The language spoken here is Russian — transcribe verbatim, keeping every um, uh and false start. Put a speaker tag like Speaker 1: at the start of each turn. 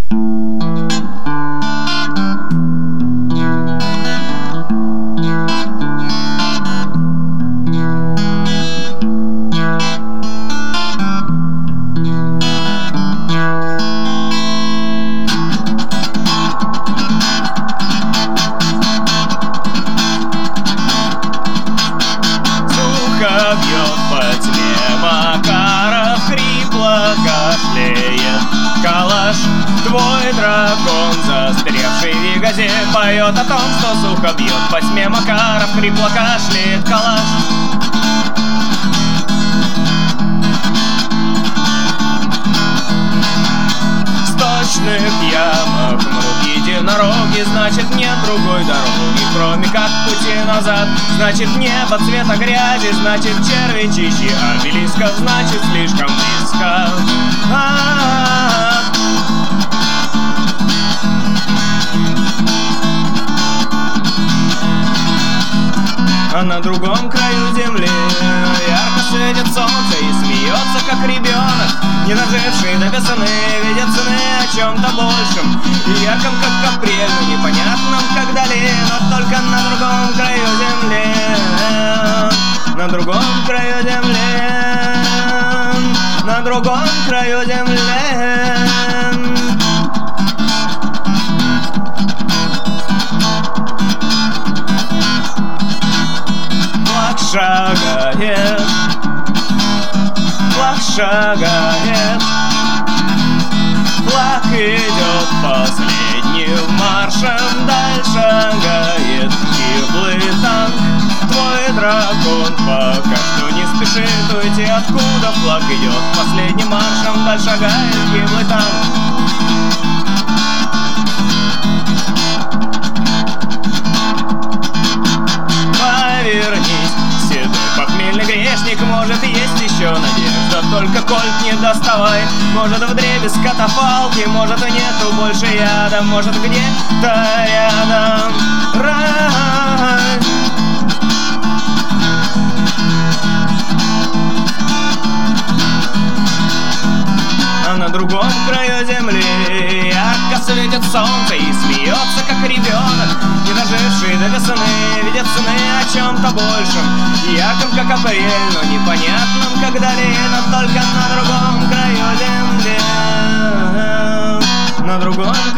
Speaker 1: Бьет по тьме Макаров, хрипло кашляет калаш. Твой дракон, застрявший в ягоде, поет о том, что сухо бьет по тьме Макаров, хрипло кашляет калаш. В сточных ямах мрут единороги, значит нет другой дороги, кроме как пути назад. Значит небо цвета грязи, значит черви чище обелисков, значит слишком близко. А-а-а. А на другом краю земли ярко светит солнце и смеется, как ребенок, не доживший до весны, видит сны о чем-то большем и ярком, как апрель, но непонятном, как дали, но только на другом краю земли, на другом краю земли, на другом краю земли. Шагает, флаг шагает, флаг идет последним маршем, даль шагает гиблый танк. Твой дракон пока что не спешит уйти, откуда флаг идет последним маршем, даль шагает гиблый танк. Повернись, седой похмельный грешник, может есть еще надежда, только кольт не доставай. Может вдребезг катафалки, может нету больше яда, может где-то рядом рай. А на другом краю земли ярко светит солнце и смеется, как ребенок, не доживший до весны, видит сны о чем-то большем, ярком, как апрель, но непонятном, как дали, но только на другом краю земли, на другом